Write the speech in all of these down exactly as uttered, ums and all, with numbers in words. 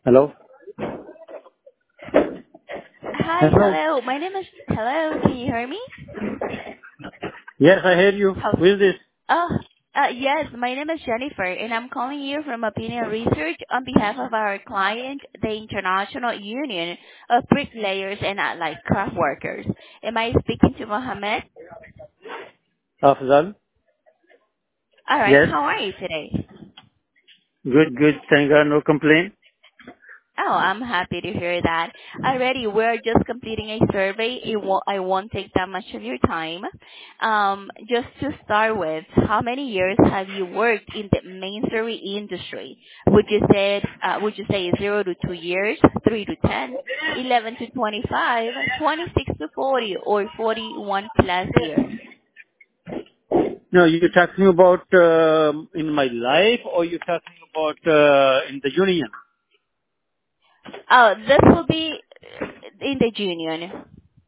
Hello? Hi, Hello? hello. My name is hello. Can you hear me? Yes, I hear you. How? Who is this? Oh, uh, yes. My name is Jennifer, and I'm calling you from Opinion Research on behalf of our client, the International Union of Bricklayers and Allied Craft Workers. Am I speaking to Mohammed? Afzal? All right. Yes. How are you today? Good, good. Thank God, no complaint. Oh, I'm happy to hear that. Already, we're just completing a survey. It won't, I won't take that much of your time. Um, just to start with, how many years have you worked in the masonry industry? Would you say, uh, would you say zero to two years, three to ten, eleven to twenty-five, twenty-six to forty, or forty-one plus years? No, you're talking about uh, in my life or you're talking about uh, in the union? Oh, this will be in the union.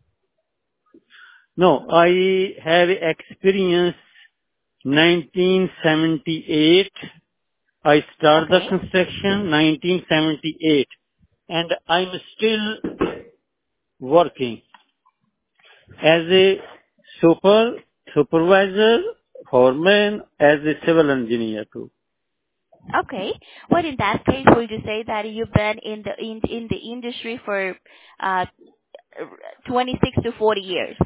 No, I have experience nineteen seventy-eight. I started the Okay. construction nineteen seventy-eight and I'm still working as a super, supervisor, foreman, as a civil engineer too. Okay. Well, in that case, would you say that you've been in the in in the industry for uh twenty-six to forty years?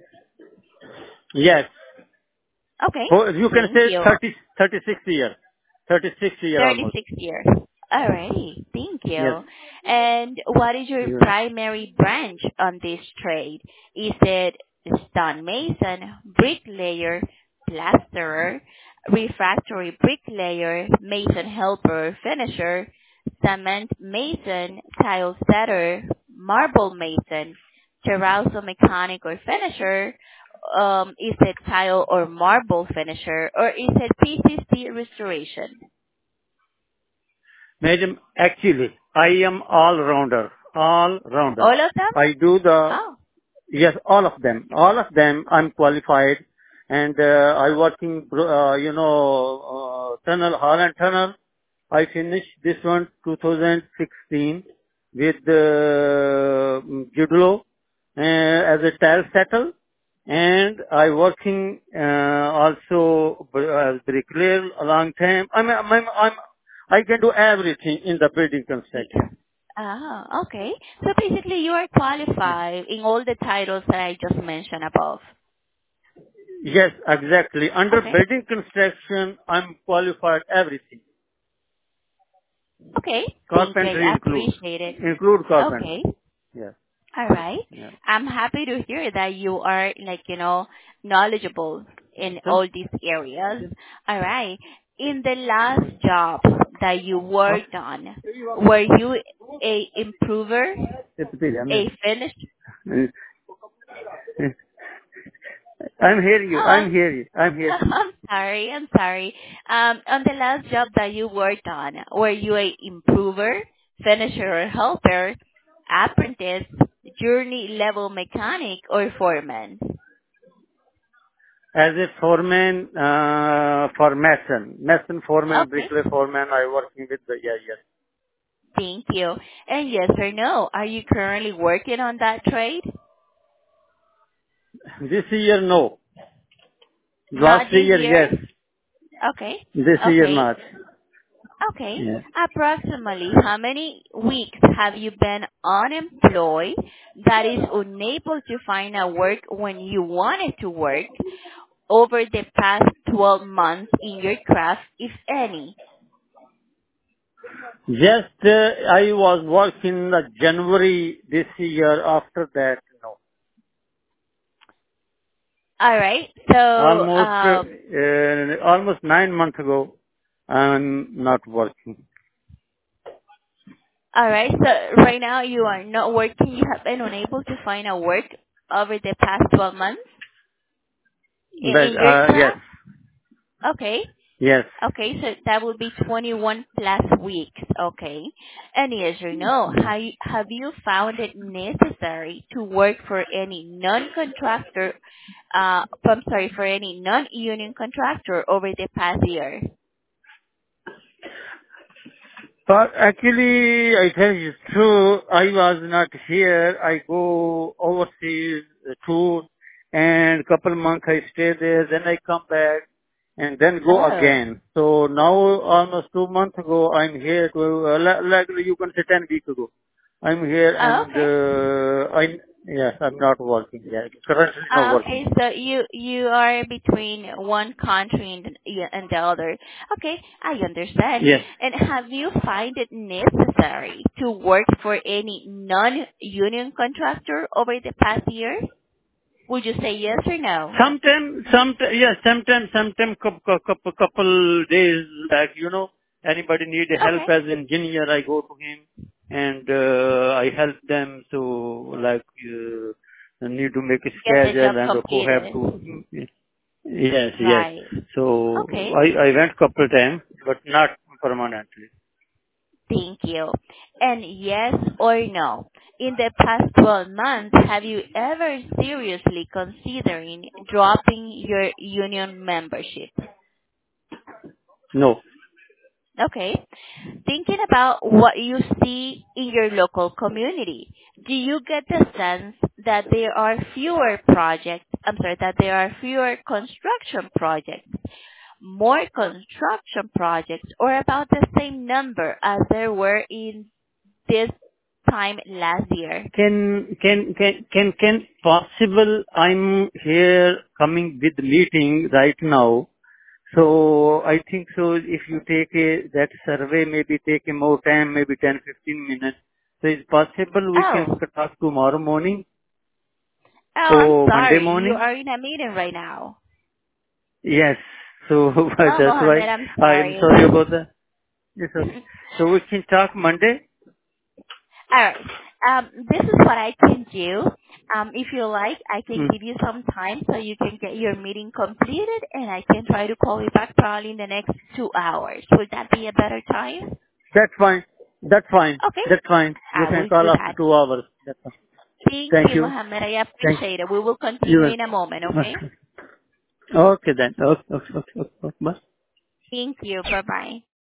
Yes. Okay. Oh, you can Thank say you. thirty, thirty-six years. thirty-six year almost. thirty-six years. Alrighty. Thank Yes. you. And what is your You- primary branch on this trade? Is it stonemason, bricklayer, plasterer, refractory bricklayer, mason helper, finisher, cement mason, tile setter, marble mason, terrazzo mechanic or finisher? Um, is it tile or marble finisher, or is it P C C restoration? Madam, actually, I am all-rounder. All-rounder. All of them? I do the, Oh, yes, all of them. All of them, I'm qualified. And uh, I working, uh, you know, uh, tunnel, Holland Tunnel. I finished this one two thousand sixteen with uh, Judo uh, as a tile setter, and I working uh, also as bricklayer a long time. I'm, I'm, I'm, I can do everything in the building y- construction. ah, okay. So basically, you are qualified in all the titles that I just mentioned above. Yes, exactly. Under Okay. building construction, I'm qualified everything. Okay. Thank you. Carpentry I include, appreciate it. include carpentry. Okay. Yes, All right. yeah. I'm happy to hear that you are like, you know, knowledgeable in all these areas. All right. In the last job that you worked on, were you a improver, a finish? I'm hearing you. Oh, I'm hearing you. I'm here. I'm sorry. I'm sorry. Um, on the last job that you worked on, were you a improver, finisher, or helper, apprentice, journey level mechanic, or foreman? As a foreman, uh, for mason, mason foreman, Okay. bricklayer foreman, I working with the, yeah, yes. Thank you. And yes or no, are you currently working on that trade? This year, no. Not Last this year, year? yes. Okay. This year, Okay. not. Okay. Yeah. Approximately how many weeks have you been unemployed that is unable to find a work when you wanted to work over the past twelve months in your craft, if any? Just, uh, I was working uh, January this year. After that, no. All right. So, Almost, uh, um, uh, almost nine months ago, I'm not working. all right. So right now you are not working. You have been unable to find a work over the past twelve months in, But, in your uh, yes, craft? Okay. yes. Okay, so that would be twenty-one plus weeks. Okay. And yes or no, have you, have you found it necessary to work for any non-contractor, uh, I'm sorry, for any non-union contractor over the past year? But actually, I tell you true, I was not here. I go overseas uh, tour, and couple months I stay there. Then I come back, and then go Oh. again. So now, almost two months ago, I'm here. To uh, li- like you can say ten weeks ago, I'm here, Oh, and okay. uh, I yes, I'm not working. Yeah, currently not Oh, working. okay. So you you are between one country and the, and the other. Okay, I understand. Yes. And have you find it necessary to work for any non-union contractor over the past year? Would you say yes or no? Sometime, sometime, yeah, sometime, sometime, couple, couple, couple days back, you know, anybody need help Okay. as engineer, I go to him and uh, I help them to like uh, need to make a Get the job schedule and who have completed. to. Yes, yes. Right. So Okay. I I went couple times, but not permanently. Thank you. And yes or no, in the past twelve months, have you ever seriously considering dropping your union membership? No. Okay. Thinking about what you see in your local community, do you get the sense that there are fewer projects, I'm sorry, that there are fewer construction projects, more construction projects, or about the same number as there were in this time last year? Can can can can can possible? I'm here coming with meeting right now. So I think so if you take a, that survey, maybe take a more time, maybe ten fifteen minutes. So it's possible we can Oh, talk tomorrow morning oh, I'm or Monday sorry. You morning? are in a meeting right now. Yes. So Oh, that's Mohammed, why I'm I'm sorry. sorry about that. Yes, okay. So we can talk Monday? All right. Um, this is what I can do. Um, if you like, I can Hmm. give you some time so you can get your meeting completed, and I can try to call you back probably in the next two hours. Would that be a better time? That's fine. That's fine. Okay, That's fine. You I can will do call after that. two hours. That's fine. Thank Thank you, you. Mohammed. I Thank appreciate it. We will continue you. in a moment, okay? Okay then. Okay, okay, okay, okay, okay. Bye. Thank you. Bye-bye.